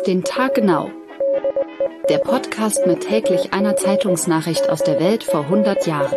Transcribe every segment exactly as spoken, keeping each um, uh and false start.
Auf den Tag genau. Der Podcast mit täglich einer Zeitungsnachricht aus der Welt vor hundert Jahren.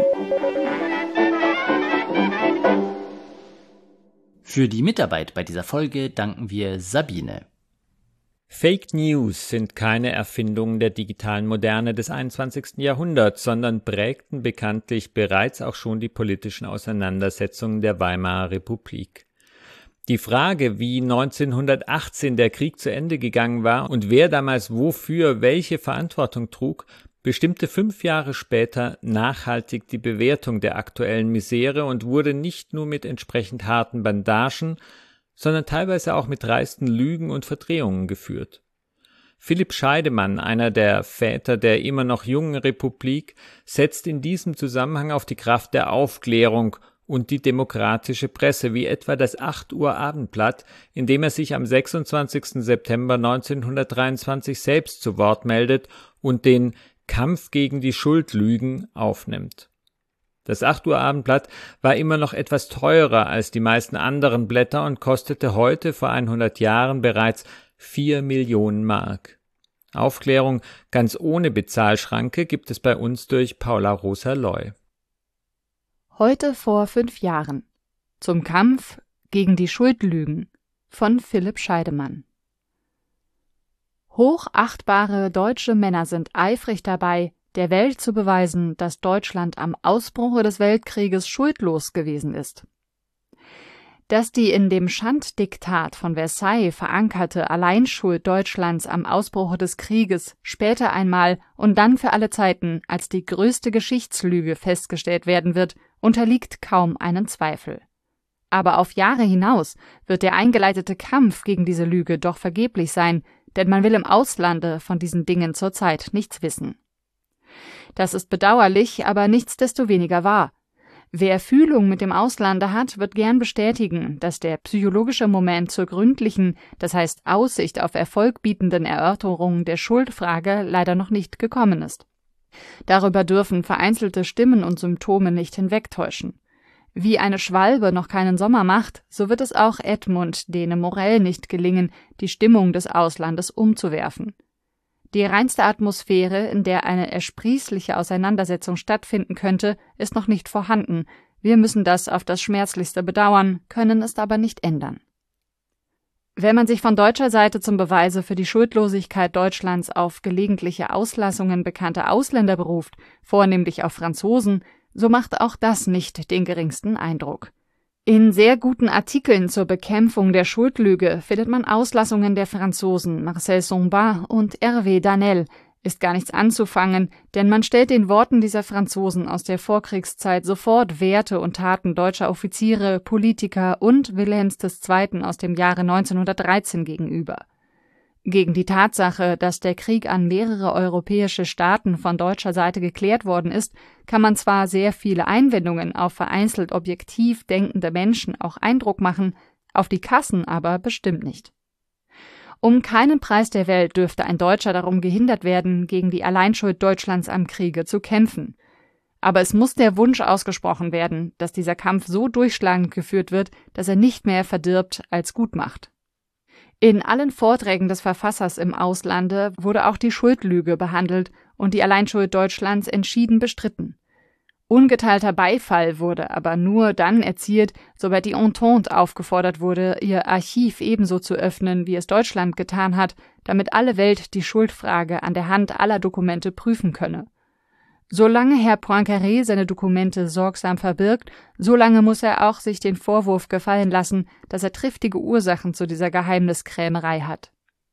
Für die Mitarbeit bei dieser Folge danken wir Sabine. Fake News sind keine Erfindungen der digitalen Moderne des einundzwanzigsten Jahrhunderts, sondern prägten bekanntlich bereits auch schon die politischen Auseinandersetzungen der Weimarer Republik. Die Frage, wie neunzehnhundertachtzehn der Krieg zu Ende gegangen war und wer damals wofür welche Verantwortung trug, bestimmte fünf Jahre später nachhaltig die Bewertung der aktuellen Misere und wurde nicht nur mit entsprechend harten Bandagen, sondern teilweise auch mit dreisten Lügen und Verdrehungen geführt. Philipp Scheidemann, einer der Väter der immer noch jungen Republik, setzt in diesem Zusammenhang auf die Kraft der Aufklärung und die demokratische Presse, wie etwa das acht Uhr Abendblatt, in dem er sich am sechsundzwanzigsten September neunzehnhundertdreiundzwanzig selbst zu Wort meldet und den Kampf gegen die Schuldlügen aufnimmt. Das acht Uhr Abendblatt war immer noch etwas teurer als die meisten anderen Blätter und kostete heute vor hundert Jahren bereits vier Millionen Mark. Aufklärung ganz ohne Bezahlschranke gibt es bei uns durch Paula Rosa-Loy. Heute vor fünf Jahren. Zum Kampf gegen die Schuldlügen von Philipp Scheidemann. Hochachtbare deutsche Männer sind eifrig dabei, der Welt zu beweisen, dass Deutschland am Ausbruch des Weltkrieges schuldlos gewesen ist. Dass die in dem Schanddiktat von Versailles verankerte Alleinschuld Deutschlands am Ausbruch des Krieges später einmal und dann für alle Zeiten als die größte Geschichtslüge festgestellt werden wird, unterliegt kaum einem Zweifel. Aber auf Jahre hinaus wird der eingeleitete Kampf gegen diese Lüge doch vergeblich sein, denn man will im Auslande von diesen Dingen zurzeit nichts wissen. Das ist bedauerlich, aber nichtsdestoweniger wahr. Wer Fühlung mit dem Auslande hat, wird gern bestätigen, dass der psychologische Moment zur gründlichen, das heißt Aussicht auf Erfolg bietenden Erörterung der Schuldfrage leider noch nicht gekommen ist. Darüber dürfen vereinzelte Stimmen und Symptome nicht hinwegtäuschen. Wie eine Schwalbe noch keinen Sommer macht, so wird es auch Edmund Dehne Morell nicht gelingen, die Stimmung des Auslandes umzuwerfen. Die reinste Atmosphäre, in der eine ersprießliche Auseinandersetzung stattfinden könnte, ist noch nicht vorhanden. Wir müssen das auf das Schmerzlichste bedauern, können es aber nicht ändern. Wenn man sich von deutscher Seite zum Beweise für die Schuldlosigkeit Deutschlands auf gelegentliche Auslassungen bekannter Ausländer beruft, vornehmlich auf Franzosen, so macht auch das nicht den geringsten Eindruck. In sehr guten Artikeln zur Bekämpfung der Schuldlüge findet man Auslassungen der Franzosen Marcel Sombat und Hervé Danel. Ist gar nichts anzufangen, denn man stellt den Worten dieser Franzosen aus der Vorkriegszeit sofort Werte und Taten deutscher Offiziere, Politiker und Wilhelms der Zweite aus dem Jahre neunzehnhundertdreizehn gegenüber. Gegen die Tatsache, dass der Krieg an mehrere europäische Staaten von deutscher Seite geklärt worden ist, kann man zwar sehr viele Einwendungen auf vereinzelt objektiv denkende Menschen auch Eindruck machen, auf die Kassen aber bestimmt nicht. Um keinen Preis der Welt dürfte ein Deutscher darum gehindert werden, gegen die Alleinschuld Deutschlands am Kriege zu kämpfen. Aber es muss der Wunsch ausgesprochen werden, dass dieser Kampf so durchschlagend geführt wird, dass er nicht mehr verdirbt als gut macht. In allen Vorträgen des Verfassers im Auslande wurde auch die Schuldlüge behandelt und die Alleinschuld Deutschlands entschieden bestritten. Ungeteilter Beifall wurde aber nur dann erzielt, sobald die Entente aufgefordert wurde, ihr Archiv ebenso zu öffnen, wie es Deutschland getan hat, damit alle Welt die Schuldfrage an der Hand aller Dokumente prüfen könne. Solange Herr Poincaré seine Dokumente sorgsam verbirgt, solange muss er auch sich den Vorwurf gefallen lassen, dass er triftige Ursachen zu dieser Geheimniskrämerei hat.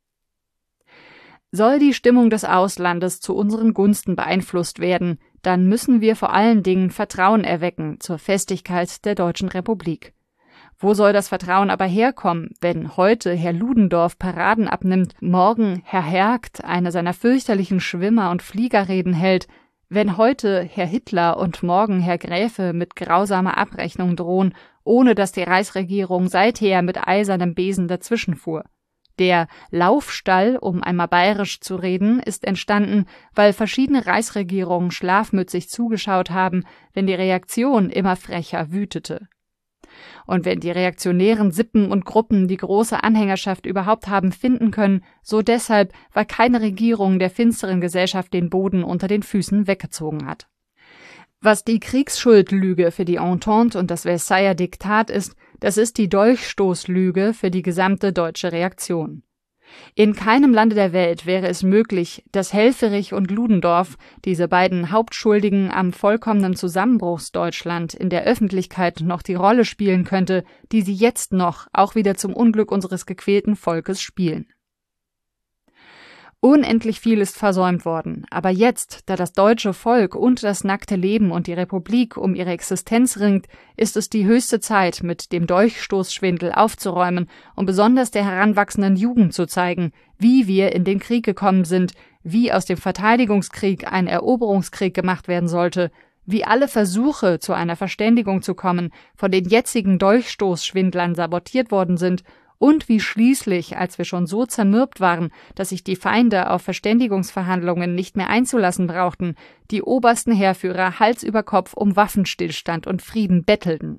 Soll die Stimmung des Auslandes zu unseren Gunsten beeinflusst werden, dann müssen wir vor allen Dingen Vertrauen erwecken zur Festigkeit der Deutschen Republik. Wo soll das Vertrauen aber herkommen, wenn heute Herr Ludendorff Paraden abnimmt, morgen Herr Hergt eine seiner fürchterlichen Schwimmer- und Fliegerreden hält, wenn heute Herr Hitler und morgen Herr Gräfe mit grausamer Abrechnung drohen, ohne dass die Reichsregierung seither mit eisernem Besen dazwischenfuhr? Der Laufstall, um einmal bayerisch zu reden, ist entstanden, weil verschiedene Reichsregierungen schlafmützig zugeschaut haben, wenn die Reaktion immer frecher wütete. Und wenn die reaktionären Sippen und Gruppen die große Anhängerschaft überhaupt haben finden können, so deshalb, weil keine Regierung der finsteren Gesellschaft den Boden unter den Füßen weggezogen hat. Was die Kriegsschuldlüge für die Entente und das Versailler Diktat ist, das ist die Dolchstoßlüge für die gesamte deutsche Reaktion. In keinem Lande der Welt wäre es möglich, dass Helfferich und Ludendorff, diese beiden Hauptschuldigen am vollkommenen Zusammenbruchsdeutschland, in der Öffentlichkeit noch die Rolle spielen könnte, die sie jetzt noch, auch wieder zum Unglück unseres gequälten Volkes, spielen. Unendlich viel ist versäumt worden, aber jetzt, da das deutsche Volk und das nackte Leben und die Republik um ihre Existenz ringt, ist es die höchste Zeit, mit dem Dolchstoßschwindel aufzuräumen und besonders der heranwachsenden Jugend zu zeigen, wie wir in den Krieg gekommen sind, wie aus dem Verteidigungskrieg ein Eroberungskrieg gemacht werden sollte, wie alle Versuche, zu einer Verständigung zu kommen, von den jetzigen Dolchstoßschwindlern sabotiert worden sind, und wie schließlich, als wir schon so zermürbt waren, dass sich die Feinde auf Verständigungsverhandlungen nicht mehr einzulassen brauchten, die obersten Heerführer Hals über Kopf um Waffenstillstand und Frieden bettelten.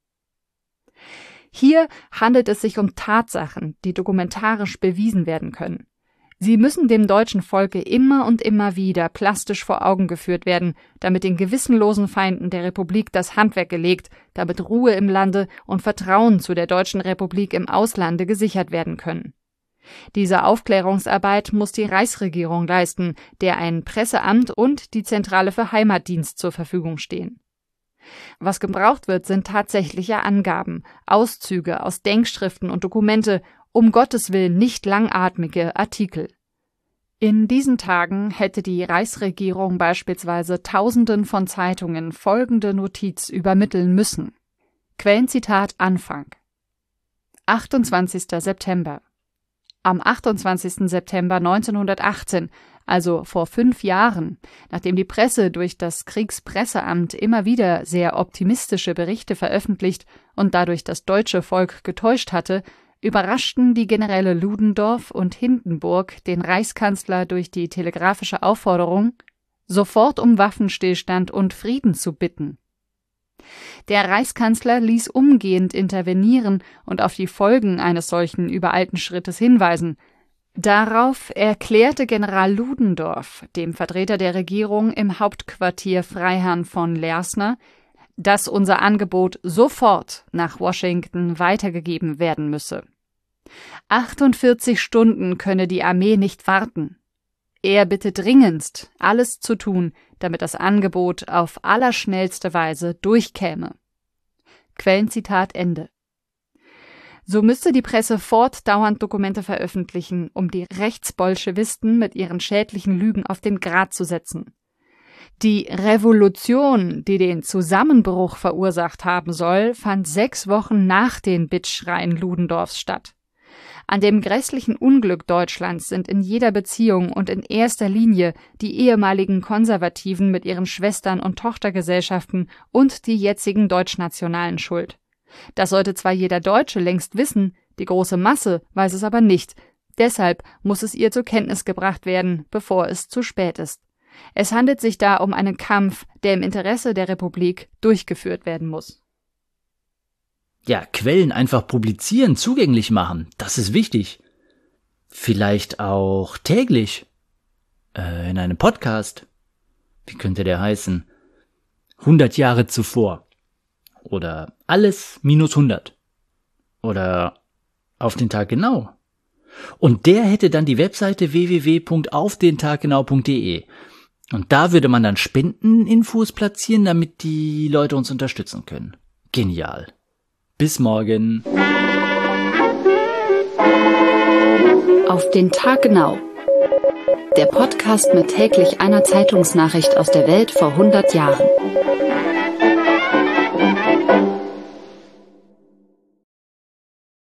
Hier handelt es sich um Tatsachen, die dokumentarisch bewiesen werden können. Sie müssen dem deutschen Volke immer und immer wieder plastisch vor Augen geführt werden, damit den gewissenlosen Feinden der Republik das Handwerk gelegt, damit Ruhe im Lande und Vertrauen zu der deutschen Republik im Auslande gesichert werden können. Diese Aufklärungsarbeit muss die Reichsregierung leisten, der ein Presseamt und die Zentrale für Heimatdienst zur Verfügung stehen. Was gebraucht wird, sind tatsächliche Angaben, Auszüge aus Denkschriften und Dokumente, um Gottes Willen nicht langatmige Artikel. In diesen Tagen hätte die Reichsregierung beispielsweise Tausenden von Zeitungen folgende Notiz übermitteln müssen. Quellenzitat Anfang. achtundzwanzigster September. Am achtundzwanzigsten September neunzehnhundertachtzehn, also vor fünf Jahren, nachdem die Presse durch das Kriegspresseamt immer wieder sehr optimistische Berichte veröffentlicht und dadurch das deutsche Volk getäuscht hatte, überraschten die Generäle Ludendorff und Hindenburg den Reichskanzler durch die telegrafische Aufforderung, sofort um Waffenstillstand und Frieden zu bitten. Der Reichskanzler ließ umgehend intervenieren und auf die Folgen eines solchen übereilten Schrittes hinweisen. Darauf erklärte General Ludendorff, dem Vertreter der Regierung im Hauptquartier Freiherrn von Lersner, dass unser Angebot sofort nach Washington weitergegeben werden müsse. achtundvierzig Stunden könne die Armee nicht warten. Er bitte dringendst, alles zu tun, damit das Angebot auf allerschnellste Weise durchkäme. Quellenzitat Ende. So müsste die Presse fortdauernd Dokumente veröffentlichen, um die Rechtsbolschewisten mit ihren schädlichen Lügen auf den Grat zu setzen. Die Revolution, die den Zusammenbruch verursacht haben soll, fand sechs Wochen nach den Bittschreien Ludendorffs statt. An dem grässlichen Unglück Deutschlands sind in jeder Beziehung und in erster Linie die ehemaligen Konservativen mit ihren Schwestern- und Tochtergesellschaften und die jetzigen Deutschnationalen schuld. Das sollte zwar jeder Deutsche längst wissen, die große Masse weiß es aber nicht. Deshalb muss es ihr zur Kenntnis gebracht werden, bevor es zu spät ist. Es handelt sich da um einen Kampf, der im Interesse der Republik durchgeführt werden muss. Ja, Quellen einfach publizieren, zugänglich machen, das ist wichtig. Vielleicht auch täglich. Äh, in einem Podcast. Wie könnte der heißen? hundert Jahre zuvor. Oder alles minus hundert. Oder auf den Tag genau. Und der hätte dann die Webseite w w w punkt auf den tag genau punkt d e. Und da würde man dann Spendeninfos platzieren, damit die Leute uns unterstützen können. Genial. Bis morgen. Auf den Tag genau. Der Podcast mit täglich einer Zeitungsnachricht aus der Welt vor hundert Jahren.